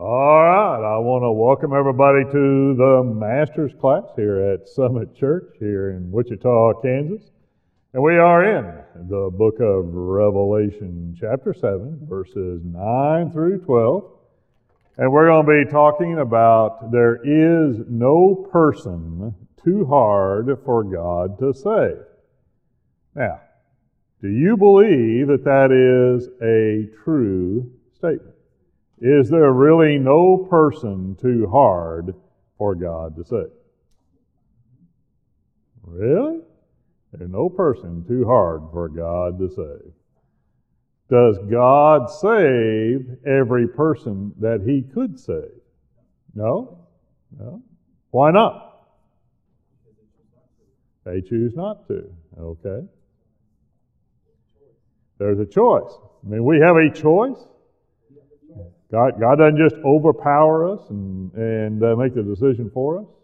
All right, I want to welcome everybody to the Master's class here at Summit Church here in Wichita, Kansas. And we are in the book of Revelation, chapter 7, verses 9 through 12. And we're going to be talking about there is no person too hard for God to save. Now, do you believe that that is a true statement? Is there really no person too hard for God to save? Really? There's no person too hard for God to save. Does God save every person that He could save? No? No. Why not? They choose not to. Okay. There's a choice. I mean, we have a choice. God doesn't just overpower us and make the decision for us.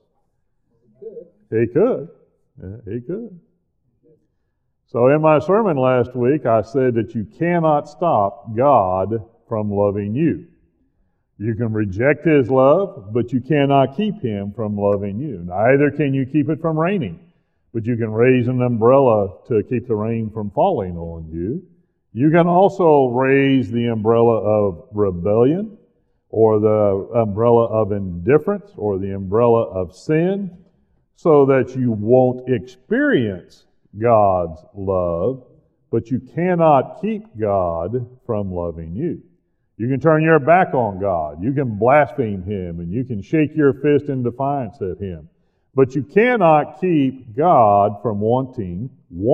He could. He could. So in my sermon last week, I said that you cannot stop God from loving you. You can reject His love, but you cannot keep Him from loving you. Neither can you keep it from raining, but you can raise an umbrella to keep the rain from falling on you. You can also raise the umbrella of rebellion, or the umbrella of indifference, or the umbrella of sin, so that you won't experience God's love, but you cannot keep God from loving you. You can turn your back on God. You can blaspheme Him, and you can shake your fist in defiance at Him. But you cannot keep God from wanting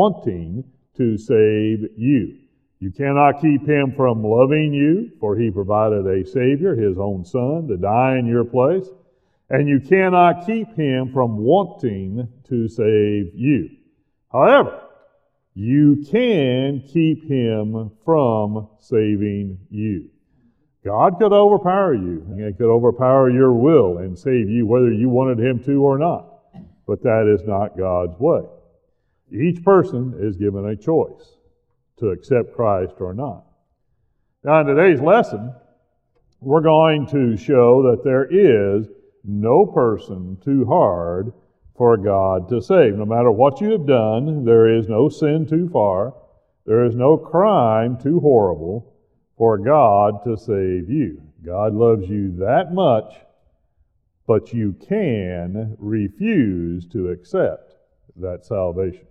to save you. You cannot keep Him from loving you, for He provided a Savior, His own Son, to die in your place. And you cannot keep Him from wanting to save you. However, you can keep Him from saving you. God could overpower you. He could overpower your will and save you whether you wanted Him to or not. But that is not God's way. Each person is given a choice to accept Christ or not. Now, in today's lesson, we're going to show that there is no person too hard for God to save. No matter what you have done, there is no sin too far. There is no crime too horrible for God to save you. God loves you that much, but you can refuse to accept that salvation.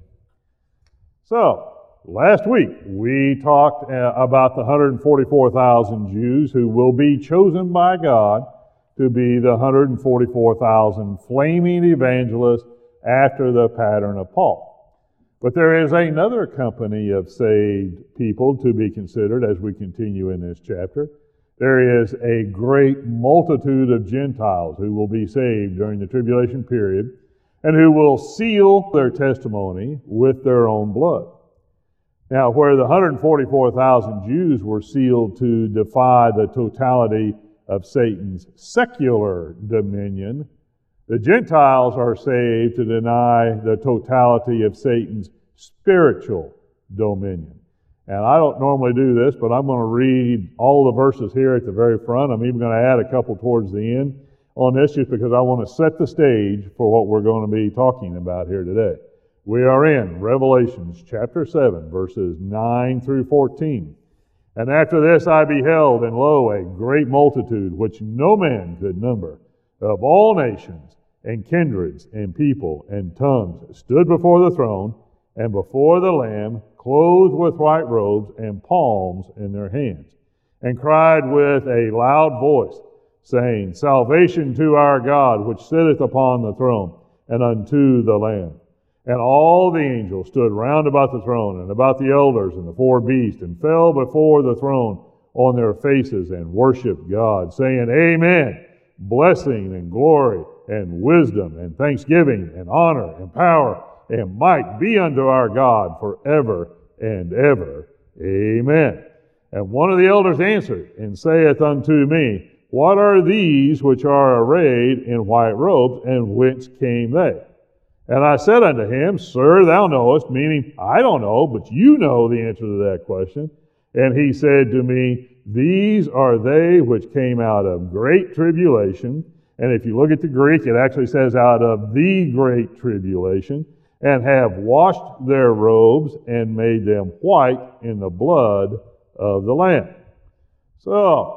So, last week, we talked about the 144,000 Jews who will be chosen by God to be the 144,000 flaming evangelists after the pattern of Paul. But there is another company of saved people to be considered as we continue in this chapter. There is a great multitude of Gentiles who will be saved during the tribulation period and who will seal their testimony with their own blood. Now, where the 144,000 Jews were sealed to defy the totality of Satan's secular dominion, the Gentiles are saved to deny the totality of Satan's spiritual dominion. And I don't normally do this, but I'm going to read all the verses here at the very front. I'm even going to add a couple towards the end on this just because I want to set the stage for what we're going to be talking about here today. We are in Revelation chapter 7, verses 9 through 14. And after this I beheld, and lo, a great multitude, which no man could number, of all nations, and kindreds, and people, and tongues, stood before the throne, and before the Lamb, clothed with white robes, and palms in their hands, and cried with a loud voice, saying, Salvation to our God, which sitteth upon the throne, and unto the Lamb. And all the angels stood round about the throne, and about the elders and the four beasts, and fell before the throne on their faces, and worshipped God, saying, Amen, blessing and glory and wisdom and thanksgiving and honor and power and might be unto our God forever and ever. Amen. And one of the elders answered, and saith unto me, What are these which are arrayed in white robes, and whence came they? And I said unto him, Sir, thou knowest, meaning I don't know, but you know the answer to that question. And he said to me, these are they which came out of great tribulation. And if you look at the Greek, it actually says out of the great tribulation, and have washed their robes and made them white in the blood of the Lamb. So,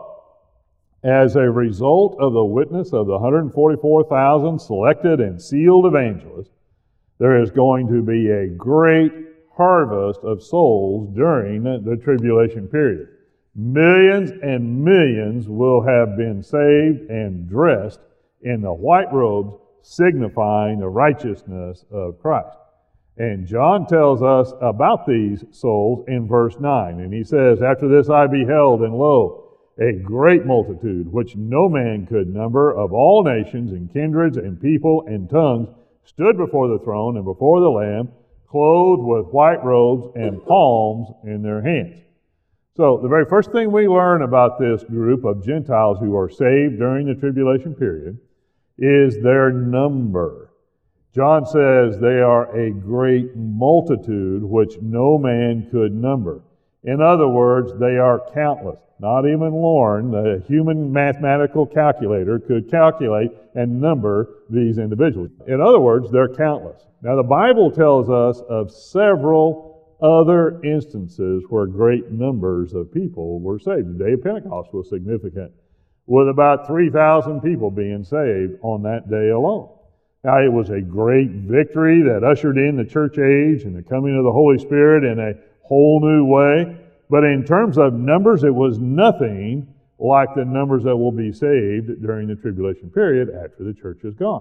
as a result of the witness of the 144,000 selected and sealed evangelists, there is going to be a great harvest of souls during the tribulation period. Millions and millions will have been saved and dressed in the white robes, signifying the righteousness of Christ. And John tells us about these souls in verse 9. And he says, "After this I beheld, and lo, a great multitude, which no man could number, of all nations and kindreds and people and tongues, stood before the throne and before the Lamb, clothed with white robes and palms in their hands." So the very first thing we learn about this group of Gentiles who are saved during the tribulation period is their number. John says they are a great multitude which no man could number. In other words, they are countless. Not even Lorne, the human mathematical calculator, could calculate and number these individuals. In other words, they're countless. Now, the Bible tells us of several other instances where great numbers of people were saved. The day of Pentecost was significant, with about 3,000 people being saved on that day alone. Now, it was a great victory that ushered in the church age and the coming of the Holy Spirit in a whole new way. But in terms of numbers, it was nothing like the numbers that will be saved during the tribulation period after the church is gone.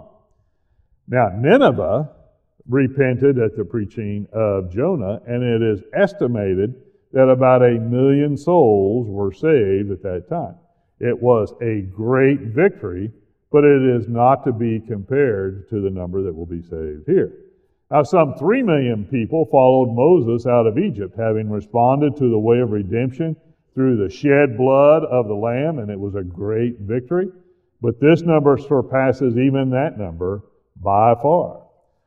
Now, Nineveh repented at the preaching of Jonah, and it is estimated that about 1 million souls were saved at that time. It was a great victory, but it is not to be compared to the number that will be saved here. Now, some 3 million people followed Moses out of Egypt, having responded to the way of redemption through the shed blood of the Lamb, and it was a great victory. But this number surpasses even that number by far.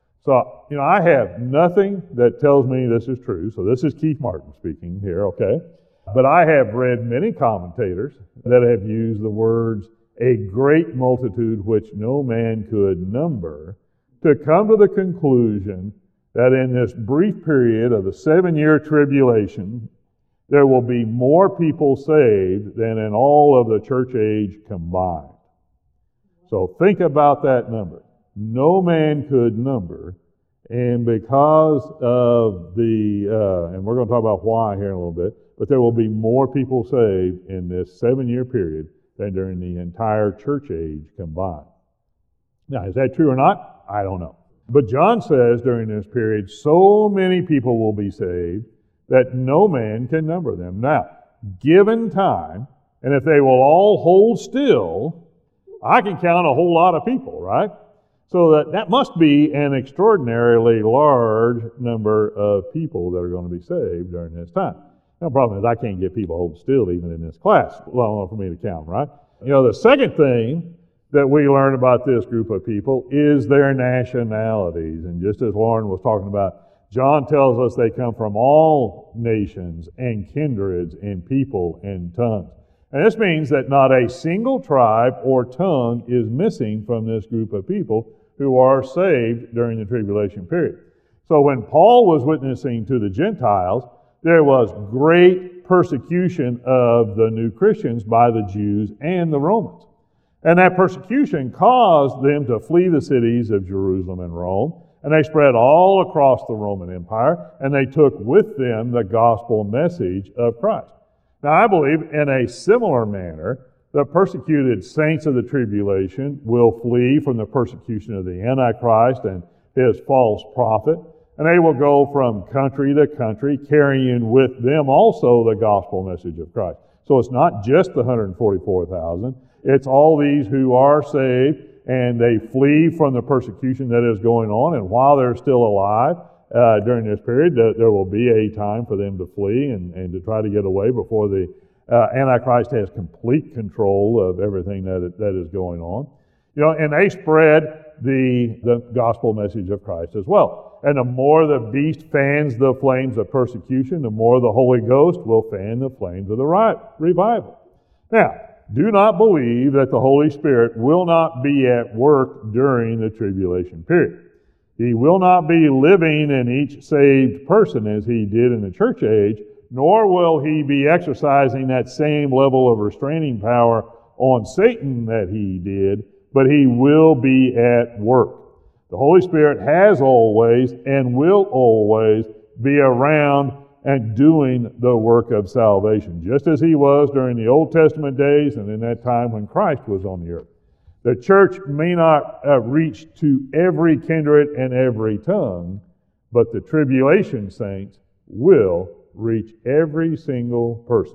So, I have nothing that tells me this is true. So this is Keith Martin speaking here, okay? But I have read many commentators that have used the words, "a great multitude which no man could number," to come to the conclusion that in this brief period of the 7-year tribulation, there will be more people saved than in all of the church age combined. So think about that number. No man could number, and because of and we're going to talk about why here in a little bit, but there will be more people saved in this 7-year period than during the entire church age combined. Now, is that true or not? I don't know. But John says during this period, so many people will be saved that no man can number them. Now, given time, and if they will all hold still, I can count a whole lot of people, right? So that must be an extraordinarily large number of people that are going to be saved during this time. Now, the problem is I can't get people hold still even in this class, long enough for me to count, right? The second thing that we learn about this group of people is their nationalities. And just as Lauren was talking about, John tells us they come from all nations and kindreds and people and tongues. And this means that not a single tribe or tongue is missing from this group of people who are saved during the tribulation period. So when Paul was witnessing to the Gentiles, there was great persecution of the new Christians by the Jews and the Romans. And that persecution caused them to flee the cities of Jerusalem and Rome, and they spread all across the Roman Empire, and they took with them the gospel message of Christ. Now, I believe in a similar manner, the persecuted saints of the tribulation will flee from the persecution of the Antichrist and his false prophet, and they will go from country to country, carrying with them also the gospel message of Christ. So it's not just the 144,000. It's all these who are saved, and they flee from the persecution that is going on. And while they're still alive during this period, there will be a time for them to flee and to try to get away before the Antichrist has complete control of everything that is going on. And they spread the gospel message of Christ as well. And the more the beast fans the flames of persecution, the more the Holy Ghost will fan the flames of the revival. Now, do not believe that the Holy Spirit will not be at work during the tribulation period. He will not be living in each saved person as he did in the church age, nor will he be exercising that same level of restraining power on Satan that he did, but he will be at work. The Holy Spirit has always and will always be around and doing the work of salvation, just as he was during the Old Testament days and in that time when Christ was on the earth. The church may not reach to every kindred and every tongue, but the tribulation saints will reach every single person.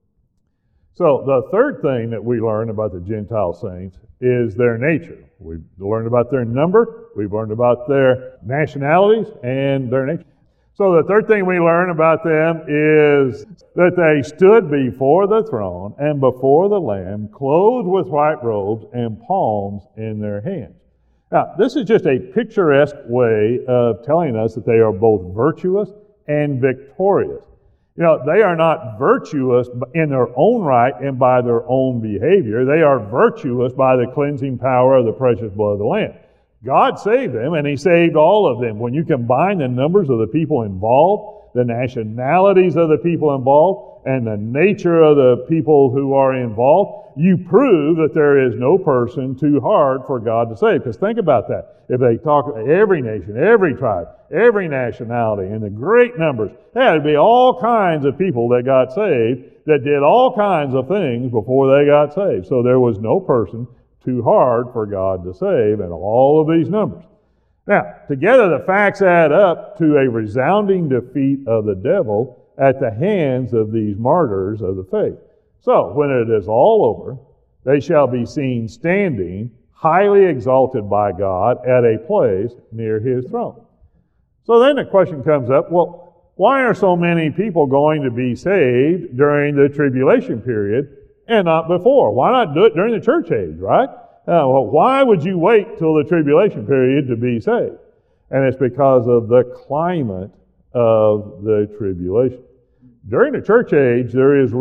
So the third thing that we learn about the Gentile saints is their nature. We've learned about their number, we've learned about their nationalities and their nature. So the third thing we learn about them is that they stood before the throne and before the Lamb, clothed with white robes and palms in their hands. Now, this is just a picturesque way of telling us that they are both virtuous and victorious. You know, they are not virtuous in their own right and by their own behavior. They are virtuous by the cleansing power of the precious blood of the Lamb. God saved them, and he saved all of them. When you combine the numbers of the people involved, the nationalities of the people involved, and the nature of the people who are involved, you prove that there is no person too hard for God to save. Because think about that. If they talk every nation, every tribe, every nationality, and the great numbers, there would be all kinds of people that got saved that did all kinds of things before they got saved. So there was no person too hard for God to save in all of these numbers. Now, together the facts add up to a resounding defeat of the devil at the hands of these martyrs of the faith. So, when it is all over, they shall be seen standing, highly exalted by God, at a place near his throne. So then the question comes up, well, why are so many people going to be saved during the tribulation period and not before? Why not do it during the church age, right? Well, why would you wait till the tribulation period to be saved? And it's because of the climate of the tribulation. During the church age, there is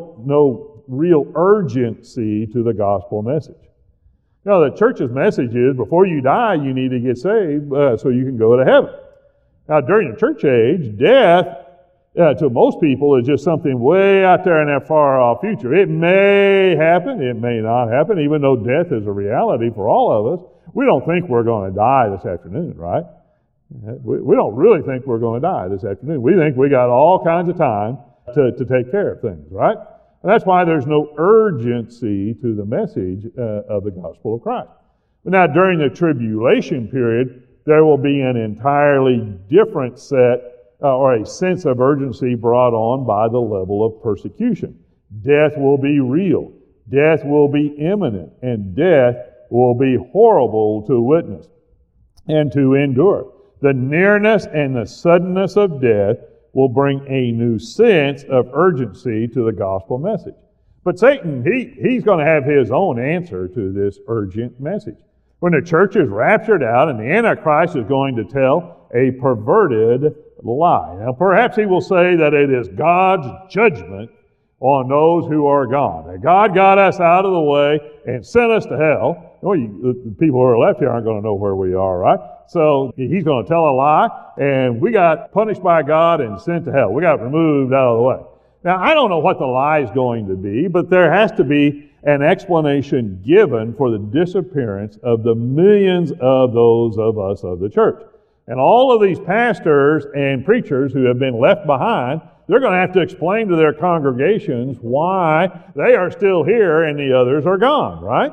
no real urgency to the gospel message. You know, the church's message is, before you die, you need to get saved so you can go to heaven. Now, during the church age, death, to most people, is just something way out there in that far-off future. It may happen, it may not happen, even though death is a reality for all of us. We don't think we're going to die this afternoon, right? We don't really think we're going to die this afternoon. We think we got all kinds of time to take care of things, right? And that's why there's no urgency to the message of the gospel of Christ. But now, during the tribulation period, there will be an entirely different set or a sense of urgency brought on by the level of persecution. Death will be real. Death will be imminent. And death will be horrible to witness and to endure. The nearness and the suddenness of death will bring a new sense of urgency to the gospel message. But Satan, he's going to have his own answer to this urgent message. When the church is raptured out and the Antichrist is going to tell a perverted lie. Now, perhaps he will say that it is God's judgment on those who are gone. That God got us out of the way and sent us to hell. Well, the people who are left here aren't going to know where we are, right? So he's going to tell a lie, and we got punished by God and sent to hell. We got removed out of the way. Now, I don't know what the lie is going to be, but there has to be an explanation given for the disappearance of the millions of those of us of the church. And all of these pastors and preachers who have been left behind, they're going to have to explain to their congregations why they are still here and the others are gone, right?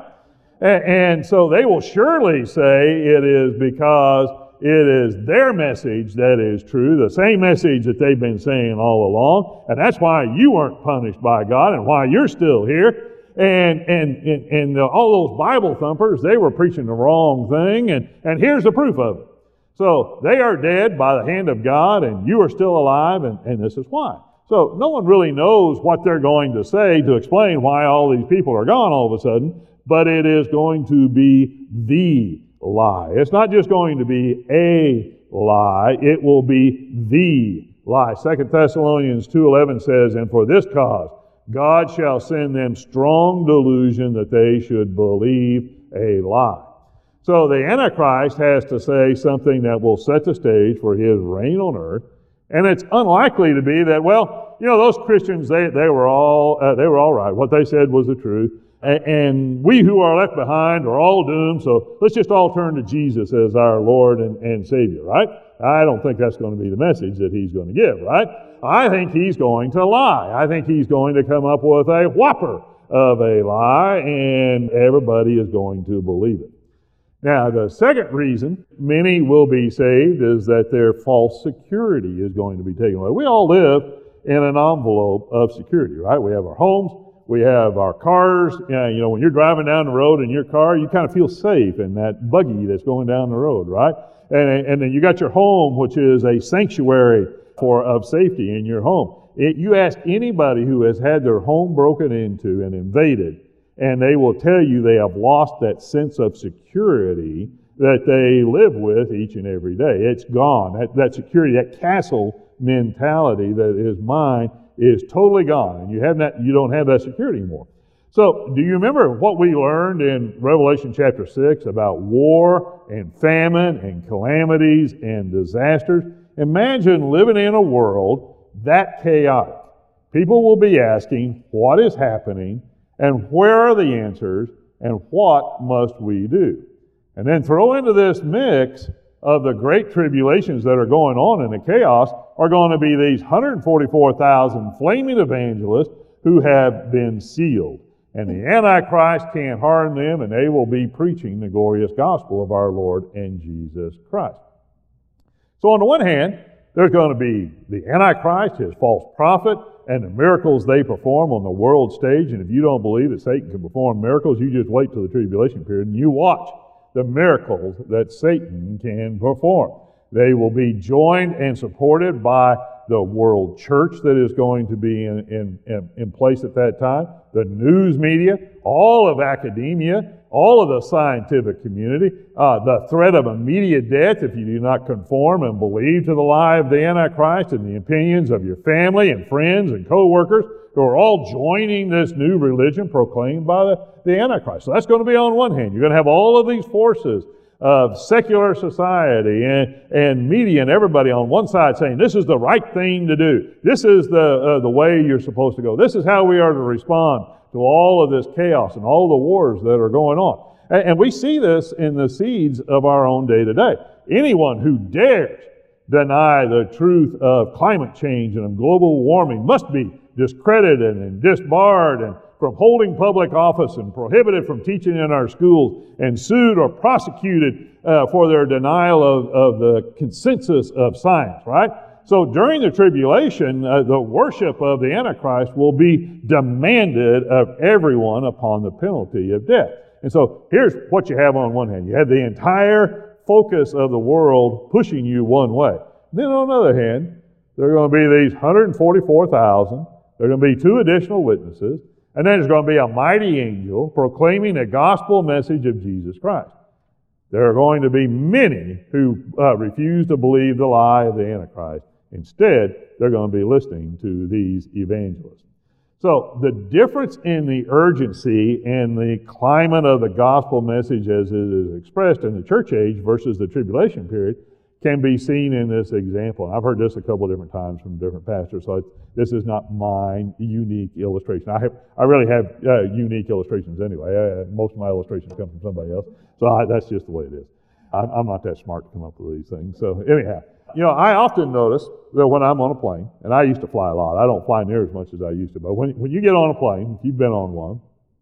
And so they will surely say it is because it is their message that is true, the same message that they've been saying all along, and that's why you weren't punished by God and why you're still here. And all those Bible thumpers, they were preaching the wrong thing, and here's the proof of it. So they are dead by the hand of God, and you are still alive, and this is why. So no one really knows what they're going to say to explain why all these people are gone all of a sudden, but it is going to be the lie. It's not just going to be a lie, it will be the lie. 2 Thessalonians 2:11 says, "And for this cause God shall send them strong delusion that they should believe a lie. So the Antichrist has to say something that will set the stage for his reign on earth. And it's unlikely to be that, well, those Christians, they were all right. What they said was the truth. And we who are left behind are all doomed, so let's just all turn to Jesus as our Lord and Savior, right? I don't think that's going to be the message that he's going to give, right? I think he's going to lie. I think he's going to come up with a whopper of a lie, and everybody is going to believe it. Now, the second reason many will be saved is that their false security is going to be taken away. We all live in an envelope of security, right? We have our homes, we have our cars. When you're driving down the road in your car, you kind of feel safe in that buggy that's going down the road, right? And then you got your home, which is a sanctuary of safety in your home. You ask anybody who has had their home broken into and invaded, and they will tell you they have lost that sense of security that they live with each and every day. It's gone. That security, that castle mentality that is mine, is totally gone, and you don't have that security anymore. So, do you remember what we learned in Revelation chapter 6 about war and famine and calamities and disasters? Imagine living in a world that chaotic. People will be asking, what is happening, and where are the answers, and what must we do? And then throw into this mix of the great tribulations that are going on in the chaos are going to be these 144,000 flaming evangelists who have been sealed. And the Antichrist can't harm them, and they will be preaching the glorious gospel of our Lord and Jesus Christ. So on the one hand, there's going to be the Antichrist, his false prophet, and the miracles they perform on the world stage. And if you don't believe that Satan can perform miracles, you just wait till the tribulation period and you watch the miracles that Satan can perform. They will be joined and supported by the world church that is going to be in place at that time, the news media, all of academia, all of the scientific community, the threat of immediate death if you do not conform and believe to the lie of the Antichrist, and the opinions of your family and friends and co-workers who are all joining this new religion proclaimed by the Antichrist. So that's going to be on one hand. You're going to have all of these forces of secular society and media and everybody on one side saying this is the right thing to do. This is the way you're supposed to go. This is how we are to respond to all of this chaos and all the wars that are going on. And we see this in the seeds of our own day to day. Anyone who dares deny the truth of climate change and of global warming must be discredited and disbarred and from holding public office and prohibited from teaching in our schools and sued or prosecuted for their denial of the consensus of science, right? So during the tribulation, the worship of the Antichrist will be demanded of everyone upon the penalty of death. And so here's what you have on one hand. You have the entire focus of the world pushing you one way. Then on the other hand, there are going to be these 144,000. There are going to be 2 additional witnesses. And then there's going to be a mighty angel proclaiming the gospel message of Jesus Christ. There are going to be many who refuse to believe the lie of the Antichrist. Instead, they're going to be listening to these evangelists. So the difference in the urgency and the climate of the gospel message as it is expressed in the church age versus the tribulation period can be seen in this example. I've heard this a couple of different times from different pastors, so this is not my unique illustration. I really have unique illustrations anyway. Most of my illustrations come from somebody else, so that's just the way it is. I'm not that smart to come up with these things. So anyhow, I often notice that when I'm on a plane, and I used to fly a lot. I don't fly near as much as I used to, but when you get on a plane, if you've been on one,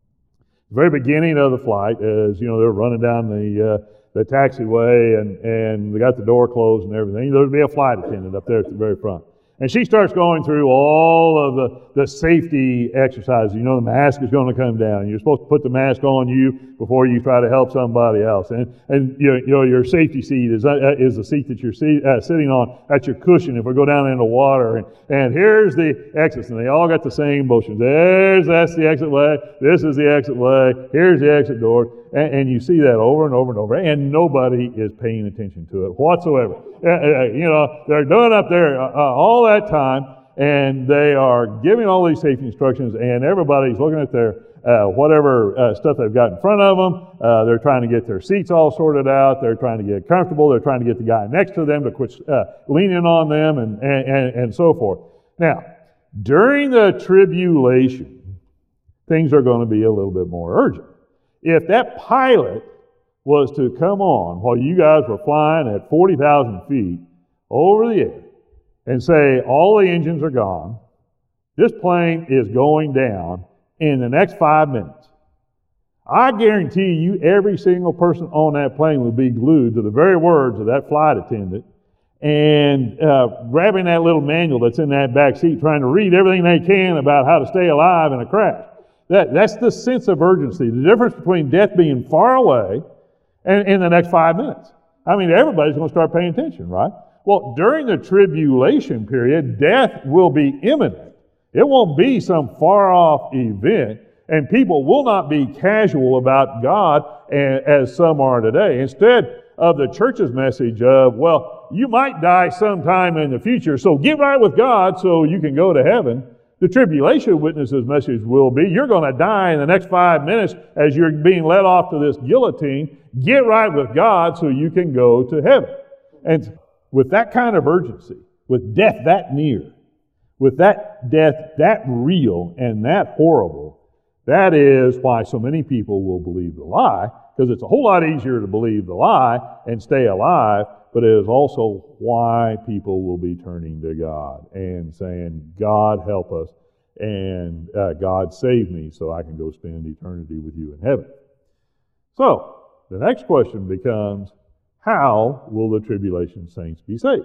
the very beginning of the flight is, they're running down the taxiway and they got the door closed and everything. There'll be a flight attendant up there at the very front. And she starts going through all of the safety exercises. The mask is going to come down. You're supposed to put the mask on you before you try to help somebody else. And your safety seat is the seat that you're sitting on. That's your cushion if we go down into water. And here's the exits. And they all got the same motions. That's the exit way. This is the exit way. Here's the exit door. And you see that over and over and over. And nobody is paying attention to it whatsoever. They're doing up there all that time, and they are giving all these safety instructions, and everybody's looking at their whatever stuff they've got in front of them. They're trying to get their seats all sorted out. They're trying to get comfortable. They're trying to get the guy next to them to quit leaning on them and so forth. Now, during the tribulation, things are going to be a little bit more urgent. If that pilot was to come on while you guys were flying at 40,000 feet over the air and say, all the engines are gone, this plane is going down in the next 5 minutes, I guarantee you every single person on that plane would be glued to the very words of that flight attendant and grabbing that little manual that's in that back seat, trying to read everything they can about how to stay alive in a crash. That's the sense of urgency, the difference between death being far away and in the next 5 minutes. I mean, everybody's going to start paying attention, right? Well, during the tribulation period, death will be imminent. It won't be some far-off event, and people will not be casual about God as some are today. Instead of the church's message of, well, you might die sometime in the future, so get right with God so you can go to heaven, the tribulation witness's message will be, you're going to die in the next 5 minutes as you're being led off to this guillotine. Get right with God so you can go to heaven. And with that kind of urgency, with death that near, with that death that real and that horrible, that is why so many people will believe the lie, because it's a whole lot easier to believe the lie and stay alive, but it is also why people will be turning to God and saying, God help us, and God save me so I can go spend eternity with you in heaven. So, the next question becomes, how will the tribulation saints be saved?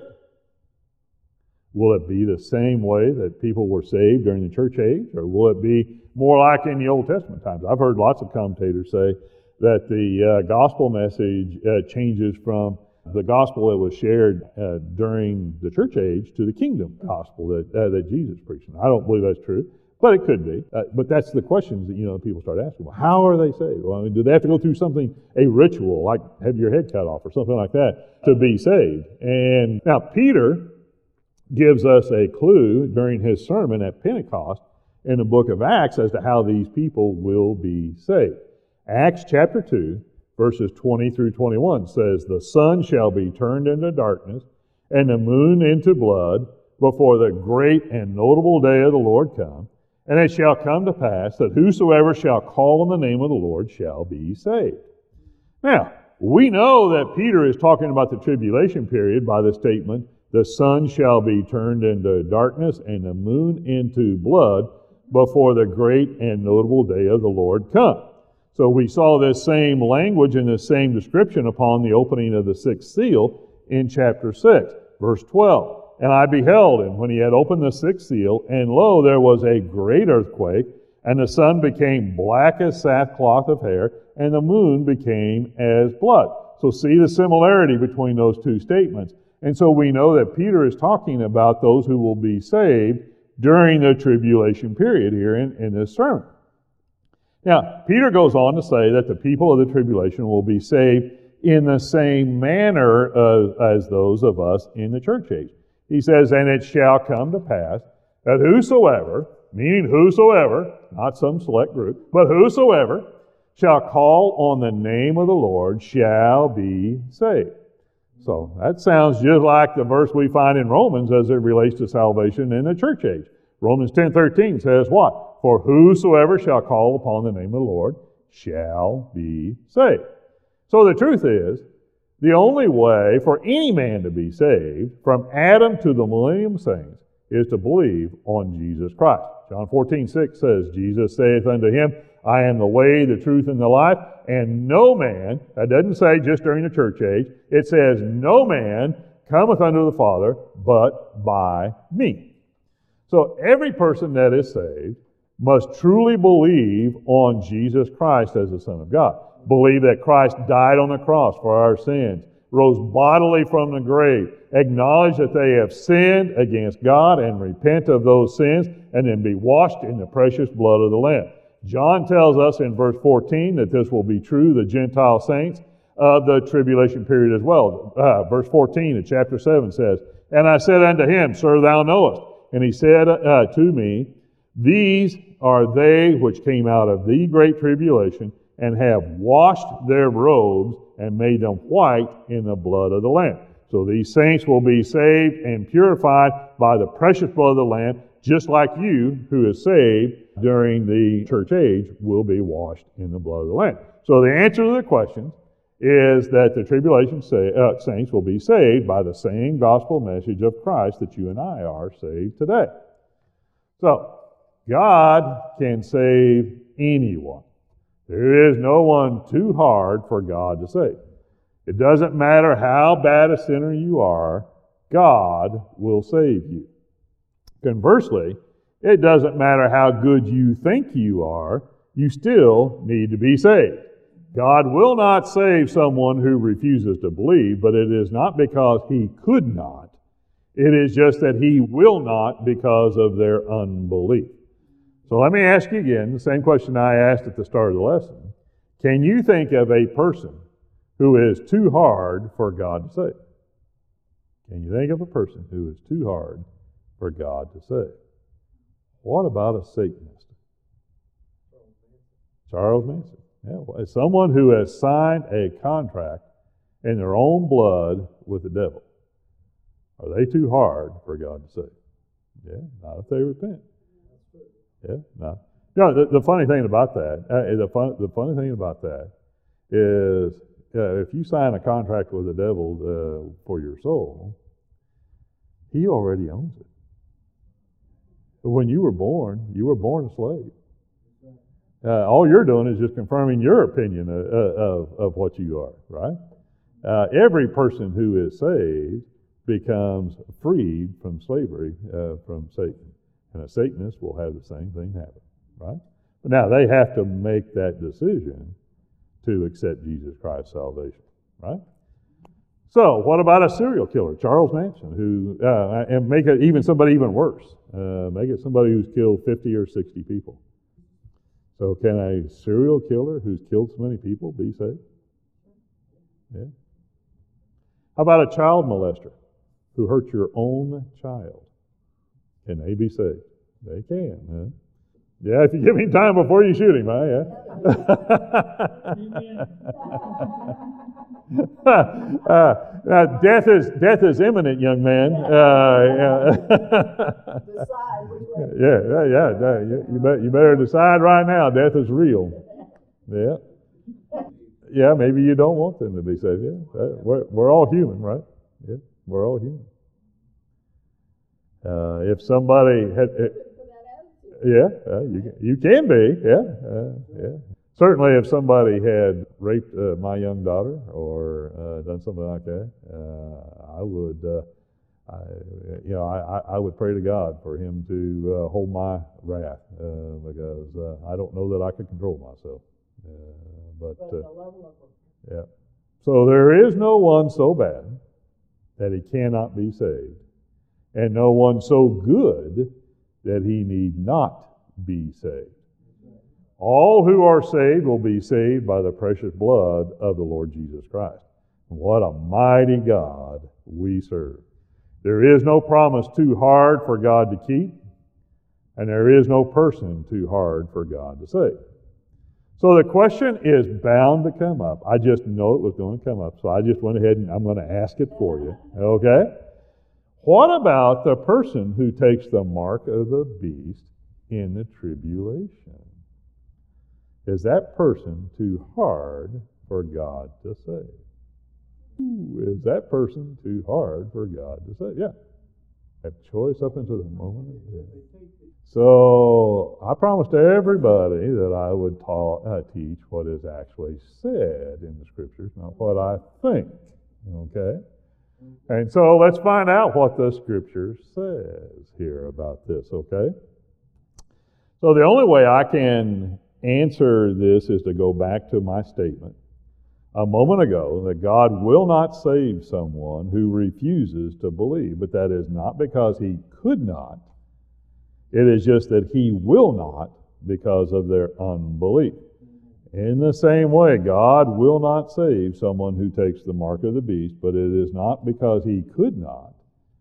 Will it be the same way that people were saved during the church age, or will it be more like in the Old Testament times? I've heard lots of commentators say that the gospel message changes from the gospel that was shared during the church age to the kingdom gospel that Jesus preached. I don't believe that's true, but it could be. But that's the questions that people start asking. Well, how are they saved? Well, I mean, do they have to go through a ritual, like have your head cut off or something like that, to be saved? And now Peter gives us a clue during his sermon at Pentecost in the book of Acts as to how these people will be saved. Acts chapter 2, verses 20 through 21 says, the sun shall be turned into darkness and the moon into blood before the great and notable day of the Lord come. And it shall come to pass that whosoever shall call on the name of the Lord shall be saved. Now, we know that Peter is talking about the tribulation period by the statement, the sun shall be turned into darkness and the moon into blood before the great and notable day of the Lord come. So we saw this same language and this same description upon the opening of the sixth seal in chapter 6, verse 12. And I beheld him when he had opened the sixth seal, and lo, there was a great earthquake, and the sun became black as sackcloth of hair, and the moon became as blood. So see the similarity between those two statements. And so we know that Peter is talking about those who will be saved during the tribulation period here in this sermon. Now, Peter goes on to say that the people of the tribulation will be saved in the same manner as those of us in the church age. He says, and it shall come to pass that whosoever, meaning whosoever, not some select group, but whosoever shall call on the name of the Lord shall be saved. So that sounds just like the verse we find in Romans as it relates to salvation in the church age. Romans 10:13 says what? For whosoever shall call upon the name of the Lord shall be saved. So the truth is, the only way for any man to be saved from Adam to the millennium saints is to believe on Jesus Christ. John 14:6 says, Jesus saith unto him, I am the way, the truth, and the life, and no man, that doesn't say just during the church age, it says, no man cometh unto the Father but by me. So every person that is saved must truly believe on Jesus Christ as the Son of God. Believe that Christ died on the cross for our sins, rose bodily from the grave, acknowledge that they have sinned against God and repent of those sins, and then be washed in the precious blood of the Lamb. John tells us in verse 14 that this will be true, the Gentile saints of the tribulation period as well. Verse 14 of chapter 7 says, And I said unto him, Sir, thou knowest And he said to me, these are they which came out of the great tribulation and have washed their robes and made them white in the blood of the Lamb. So these saints will be saved and purified by the precious blood of the Lamb, just like you who is saved during the church age will be washed in the blood of the Lamb. So the answer to the question is that the tribulation saints will be saved by the same gospel message of Christ that you and I are saved today. So, God can save anyone. There is no one too hard for God to save. It doesn't matter how bad a sinner you are, God will save you. Conversely, it doesn't matter how good you think you are, you still need to be saved. God will not save someone who refuses to believe, but it is not because He could not. It is just that He will not because of their unbelief. So let me ask you again the same question I asked at the start of the lesson. Can you think of a person who is too hard for God to save? Can you think of a person who is too hard for God to save? What about a Satanist? Charles Manson. Yeah, someone who has signed a contract in their own blood with the devil. Are they too hard for God to save? Yeah, not if they repent. Yeah, no. You know, the funny thing about that, the funny thing about that is if you sign a contract with the devil for your soul, he already owns it. When you were born a slave. All you're doing is just confirming your opinion of what you are, right? Every person who is saved becomes freed from slavery from Satan. And a Satanist will have the same thing happen, right? But now they have to make that decision to accept Jesus Christ's salvation, right? So what about a serial killer, Charles Manson, who, and make it even somebody even worse, make it somebody who's killed 50 or 60 people. So can a serial killer who's killed so many people be saved? Yeah. How about a child molester who hurt your own child? Can they be saved? They can, huh? Yeah, if you give him time before you shoot him, huh? Yeah. Death is imminent, young man. You better decide right now. Death is real. Yeah. Yeah, maybe you don't want them to be saved. Yeah, we're all human, right? Yeah, we're all human. If somebody had, you can be, yeah. Certainly, if somebody had raped my young daughter or done something like that, I would pray to God for Him to hold my wrath because I don't know that I could control myself. Yeah. So there is no one so bad that he cannot be saved, and no one so good that he need not be saved. All who are saved will be saved by the precious blood of the Lord Jesus Christ. What a mighty God we serve. There is no promise too hard for God to keep, and there is no person too hard for God to save. So the question is bound to come up. I just know it was going to come up, so I just went ahead and I'm going to ask it for you. Okay? What about the person who takes the mark of the beast in the tribulation? Is that person too hard for God to save? Is that person too hard for God to save? Yeah. Have choice up until the moment of death. So I promised everybody that I would teach what is actually said in the Scriptures, not what I think. Okay? And so let's find out what the Scripture says here about this, okay? So the only way I can answer this is to go back to my statement a moment ago that God will not save someone who refuses to believe, but that is not because He could not. It is just that He will not because of their unbelief. In the same way, God will not save someone who takes the mark of the beast, but it is not because He could not.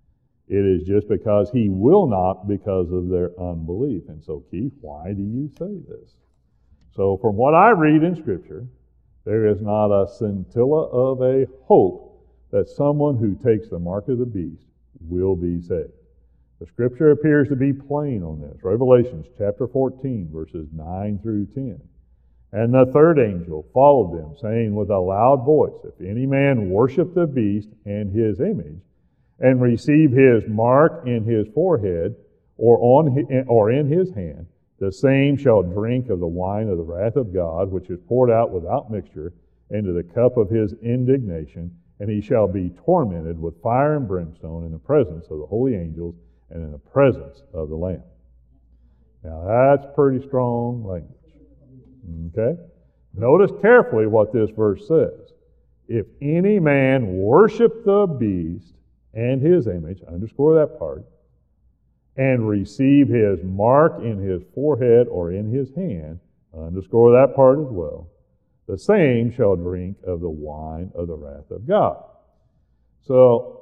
It is just because he will not because of their unbelief. And so, Keith, why do you say this? So from what I read in Scripture, there is not a scintilla of a hope that someone who takes the mark of the beast will be saved. The Scripture appears to be plain on this. Revelations chapter 14, verses 9 through 10. And the third angel followed them, saying with a loud voice, if any man worship the beast and his image, and receive his mark in his forehead or in his hand, the same shall drink of the wine of the wrath of God, which is poured out without mixture into the cup of his indignation, and he shall be tormented with fire and brimstone in the presence of the holy angels and in the presence of the Lamb. Now that's pretty strong language. Okay? Notice carefully what this verse says. If any man worship the beast and his image, underscore that part, and receive his mark in his forehead or in his hand, underscore that part as well, the same shall drink of the wine of the wrath of God. So,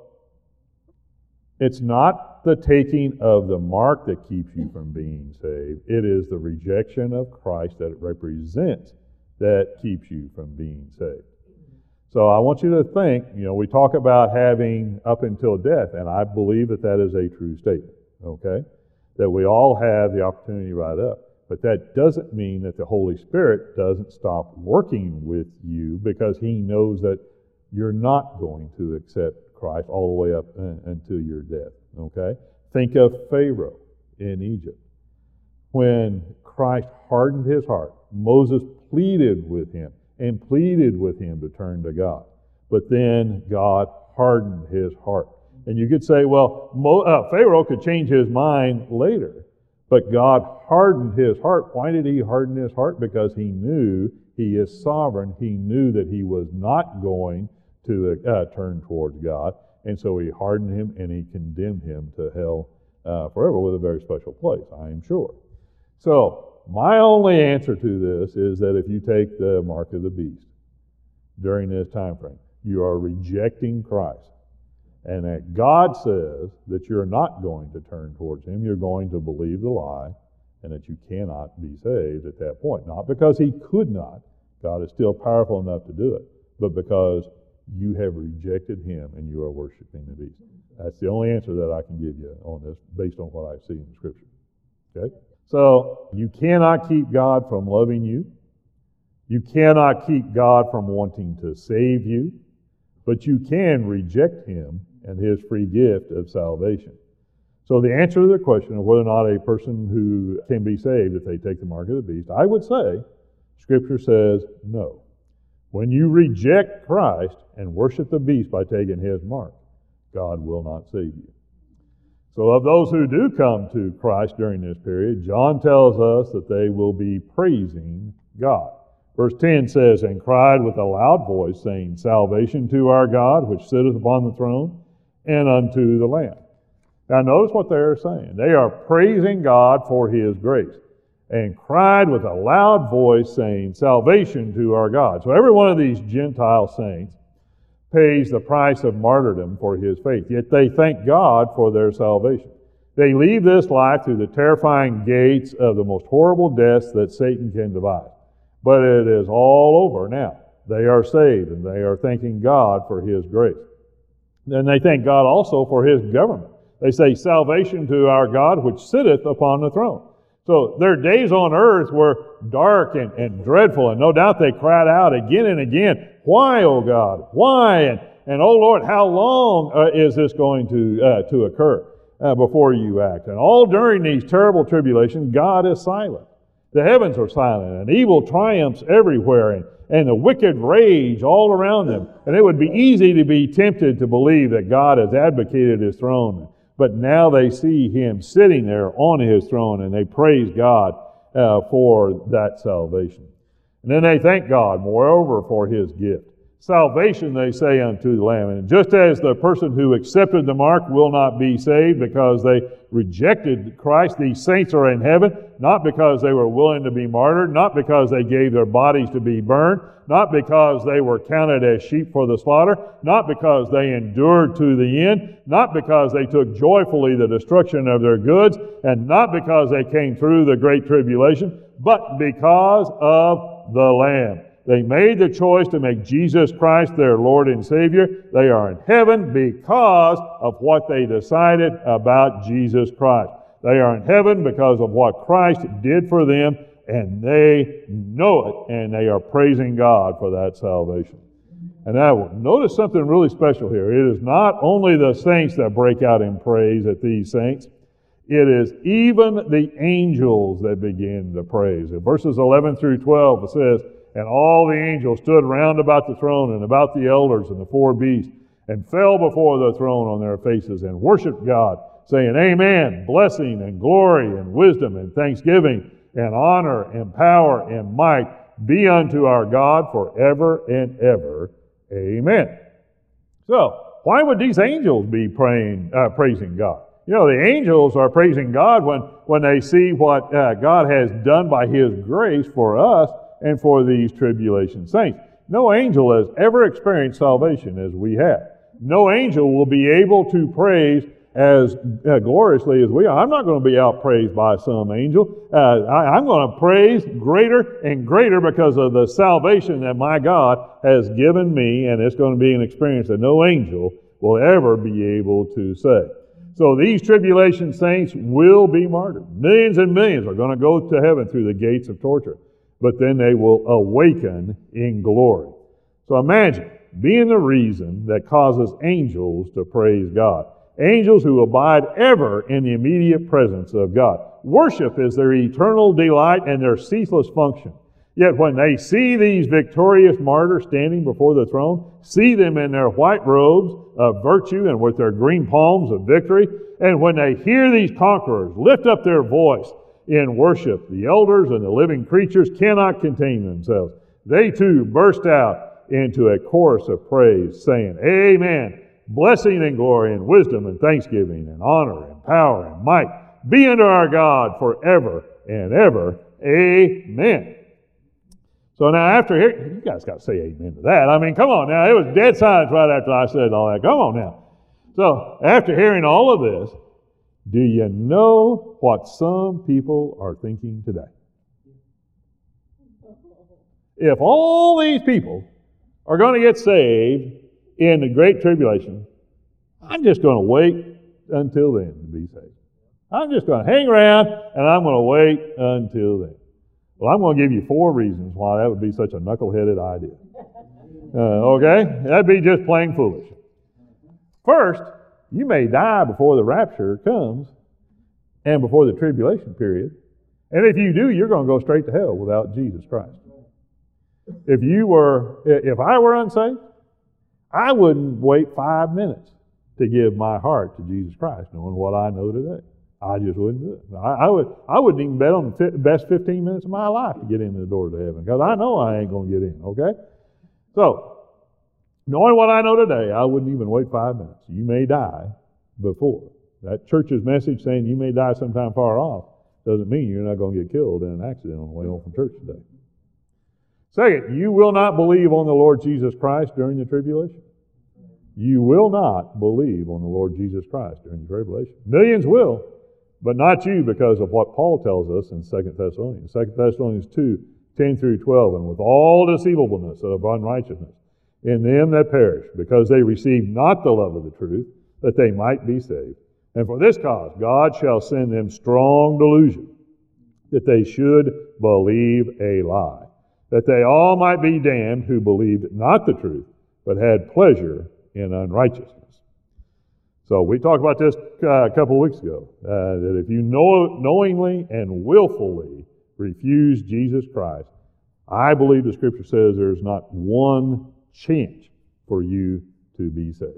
it's not the taking of the mark that keeps you from being saved. It is the rejection of Christ that it represents that keeps you from being saved. So I want you to think, we talk about having up until death, and I believe that that is a true statement, okay? That we all have the opportunity right up. But that doesn't mean that the Holy Spirit doesn't stop working with you because He knows that you're not going to accept Christ all the way up until your death, okay? Think of Pharaoh in Egypt. When Christ hardened his heart, Moses pleaded with him to turn to God. But then God hardened his heart. And you could say, well, Pharaoh could change his mind later. But God hardened his heart. Why did he harden his heart? Because he knew he is sovereign. He knew that he was not going to turn towards God. And so he hardened him and he condemned him to hell forever with a very special place, I am sure. So, my only answer to this is that if you take the mark of the beast during this time frame, you are rejecting Christ. And that God says that you're not going to turn towards Him, you're going to believe the lie, and that you cannot be saved at that point. Not because He could not, God is still powerful enough to do it, but because you have rejected Him and you are worshiping the beast. That's the only answer that I can give you on this based on what I see in the Scripture. Okay? So, you cannot keep God from loving you. You cannot keep God from wanting to save you. But you can reject Him and His free gift of salvation. So the answer to the question of whether or not a person who can be saved if they take the mark of the beast, I would say, Scripture says no. When you reject Christ and worship the beast by taking His mark, God will not save you. So of those who do come to Christ during this period, John tells us that they will be praising God. Verse 10 says, and cried with a loud voice, saying, salvation to our God, which sitteth upon the throne, and unto the Lamb. Now notice what they are saying. They are praising God for His grace, and cried with a loud voice, saying, salvation to our God. So every one of these Gentile saints pays the price of martyrdom for his faith, yet they thank God for their salvation. They leave this life through the terrifying gates of the most horrible deaths that Satan can devise. But it is all over now. They are saved, and they are thanking God for His grace. And they thank God also for His government. They say, salvation to our God, which sitteth upon the throne. So their days on earth were dark and dreadful, and no doubt they cried out again and again, why, O God, why? And oh Lord, how long is this going to occur before you act? And all during these terrible tribulations, God is silent. The heavens are silent, and evil triumphs everywhere, and the wicked rage all around them. And it would be easy to be tempted to believe that God has abdicated His throne. But now they see Him sitting there on His throne, and they praise God for that salvation. And then they thank God, moreover, for His gift. salvation, they say, unto the Lamb. And just as the person who accepted the mark will not be saved because they rejected Christ, these saints are in heaven, not because they were willing to be martyred, not because they gave their bodies to be burned, not because they were counted as sheep for the slaughter, not because they endured to the end, not because they took joyfully the destruction of their goods, and not because they came through the great tribulation, but because of the Lamb. They made the choice to make Jesus Christ their Lord and Savior. They are in heaven because of what they decided about Jesus Christ. They are in heaven because of what Christ did for them, and they know it, and they are praising God for that salvation. And now, notice something really special here. It is not only the saints that break out in praise at these saints. It is even the angels that begin to praise. In verses 11 through 12, it says, "And all the angels stood round about the throne and about the elders and the four beasts, and fell before the throne on their faces and worshiped God, saying, Amen, blessing and glory and wisdom and thanksgiving and honor and power and might be unto our God forever and ever. Amen." So, why would these angels be praising God? You know, the angels are praising God when they see what God has done by His grace for us and for these tribulation saints. No angel has ever experienced salvation as we have. No angel will be able to praise as gloriously as we are. I'm not going to be outpraised by some angel. I'm going to praise greater and greater because of the salvation that my God has given me, and it's going to be an experience that no angel will ever be able to say. So these tribulation saints will be martyred. Millions and millions are going to go to heaven through the gates of torture, but then they will awaken in glory. So imagine being the reason that causes angels to praise God. Angels who abide ever in the immediate presence of God. Worship is their eternal delight and their ceaseless function. Yet when they see these victorious martyrs standing before the throne, see them in their white robes of virtue and with their green palms of victory, and when they hear these conquerors lift up their voice in worship, the elders and the living creatures cannot contain themselves. They too burst out into a chorus of praise, saying, Amen, blessing and glory and wisdom and thanksgiving and honor and power and might be unto our God forever and ever. Amen. So now after hearing, you guys got to say amen to that. I mean, come on now. It was dead silence right after I said all that. Come on now. So after hearing all of this, do you know what some people are thinking today? If all these people are going to get saved in the Great Tribulation, I'm just going to wait until then to be saved. I'm just going to hang around and I'm going to wait until then. Well, I'm going to give you 4 reasons why that would be such a knuckleheaded idea. Okay? That'd be just plain foolish. First, you may die before the rapture comes and before the tribulation period. And if you do, you're going to go straight to hell without Jesus Christ. If I were unsaved, I wouldn't wait 5 minutes to give my heart to Jesus Christ, knowing what I know today. I just wouldn't do it. I wouldn't even bet on the best 15 minutes of my life to get into the door to heaven, because I know I ain't going to get in, okay? So, knowing what I know today, I wouldn't even wait 5 minutes. You may die before. That church's message saying you may die sometime far off doesn't mean you're not going to get killed in an accident on the way home from church today. Second, you will not believe on the Lord Jesus Christ during the tribulation. You will not believe on the Lord Jesus Christ during the tribulation. Millions will, but not you, because of what Paul tells us in 2 Thessalonians. 2 Thessalonians 2, 10 through 12, and with all deceivableness of unrighteousness in them that perish, because they receive not the love of the truth, that they might be saved. And for this cause God shall send them strong delusion, that they should believe a lie, that they all might be damned who believed not the truth, but had pleasure in unrighteousness. So we talked about this a couple of weeks ago, that if you knowingly and willfully refuse Jesus Christ, I believe the Scripture says there's not one chance for you to be saved.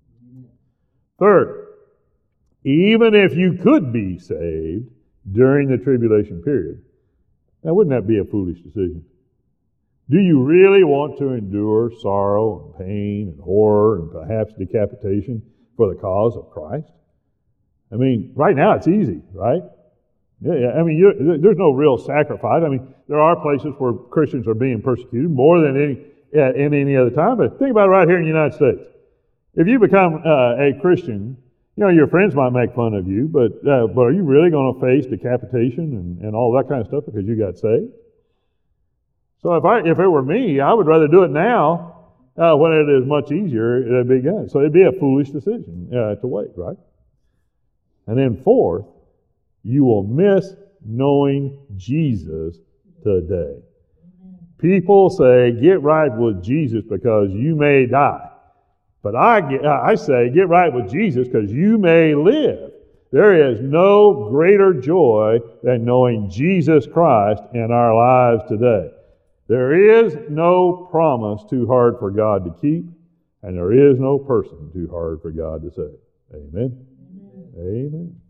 Third, even if you could be saved during the tribulation period, now wouldn't that be a foolish decision? Do you really want to endure sorrow and pain and horror and perhaps decapitation for the cause of Christ? I mean, right now it's easy, right? Yeah. I mean, there's no real sacrifice. I mean, there are places where Christians are being persecuted more than any other time. But think about it right here in the United States. If you become a Christian, your friends might make fun of you, but are you really going to face decapitation and all that kind of stuff because you got saved? So if it were me, I would rather do it now when it is much easier to begin. So it'd be a foolish decision to wait, right? And then fourth, you will miss knowing Jesus today. People say, get right with Jesus because you may die. But I say, get right with Jesus because you may live. There is no greater joy than knowing Jesus Christ in our lives today. There is no promise too hard for God to keep, and there is no person too hard for God to save. Amen? Amen.